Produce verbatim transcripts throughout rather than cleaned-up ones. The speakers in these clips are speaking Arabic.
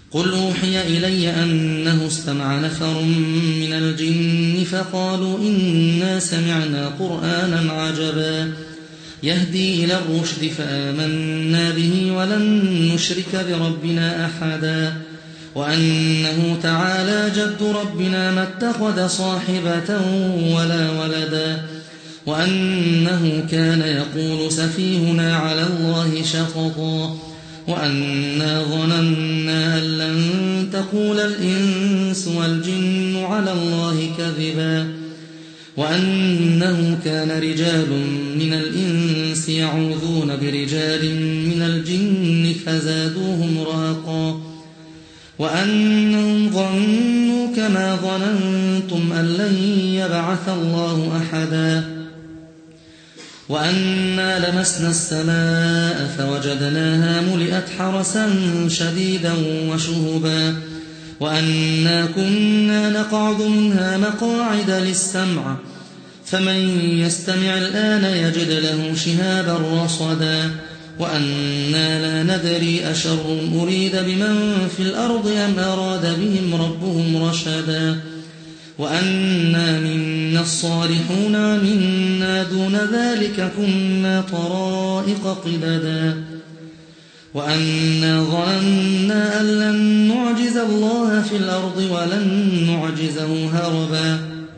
قل أوحي إلي أنه استمع نفر من الجن فقالوا إنا سمعنا قرآنا عجبا يهدي إلى الرشد فآمنا به ولن نشرك بربنا أحدا وأنه تعالى جد ربنا ما اتخذ صاحبة ولا ولدا وأنه كان يقول سفيهنا على الله شططا وأنا ظننا أن لن تقول الإنس والجن على الله كذبا وأنه كان رجال من الإنس يعوذون برجال من الجن فزادوهم رهقا وأنهم ظنوا كما ظننتم أن لن يبعث الله أحدا وأنا لمسنا السماء فوجدناها ملئت حرسا شديدا وشهبا وأنا كنا نقعد منها مقاعد للسمع فمن يستمع الآن يجد له شهابا رصدا وأنا لا ندري أشر أريد بمن في الأرض أم أراد بهم ربهم رشدا وأنا منا الصالحون ومنا دون ذلك كنا طرائق قددا وأنا ظننا أن لن نعجز الله في الأرض ولن نعجزه هربا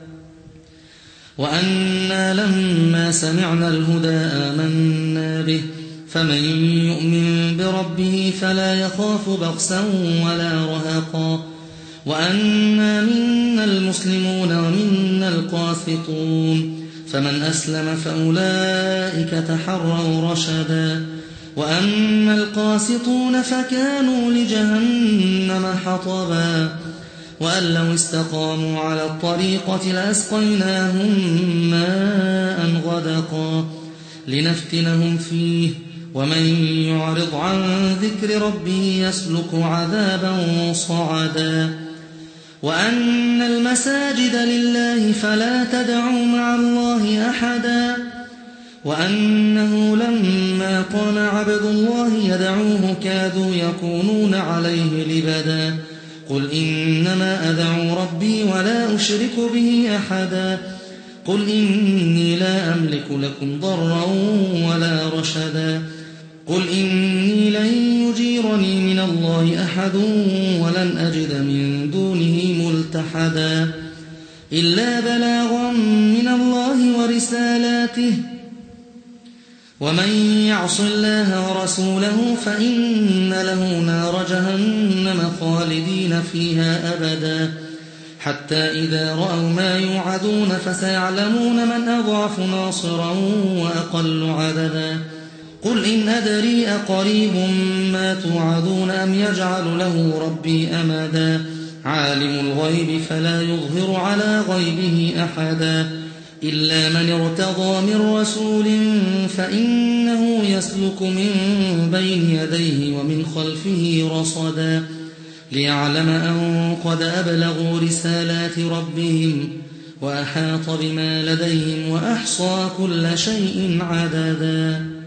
وأنا لما سمعنا الهدى آمنا به فمن يؤمن بربه فلا يخاف بخسا ولا رهقا وأنا منا المسلمون ومنا القاسطون فمن أسلم فأولئك تحروا رشدا وأما القاسطون فكانوا لجهنم حطبا وأن لو استقاموا على الطريقة لأسقيناهم ماء غدقا لنفتنهم فيه ومن يعرض عن ذكر ربه يسلك عذابا صعدا وأن المساجد لله فلا تدعوا مع الله أحدا وأنه لما قام عبد الله يدعوه كادوا يكونون عليه لبدا قل إنما أدعو ربي ولا أشرك به أحدا قل إني لا أملك لكم ضرا ولا رشدا قل إني لن يجيرني من الله أحد ولن أجد من دونه ملتحدا إلا بلاغا من الله ورسالاته ومن يعص الله ورسوله فإن له نار جهنم خالدين فيها أبدا حتى إذا رأوا ما يوعدون فسيعلمون من أضعف ناصرا وأقل عددا قل إن أدري أقريب ما توعدون أم يجعل له ربي أمدا عالم الغيب فلا يظهر على غيبه أحدا إلا من ارتضى من رسول فإنه يسلك من بين يديه ومن خلفه رصدا ليعلم أن قد أبلغوا رسالات ربهم وأحاط بما لديهم وأحصى كل شيء عددا.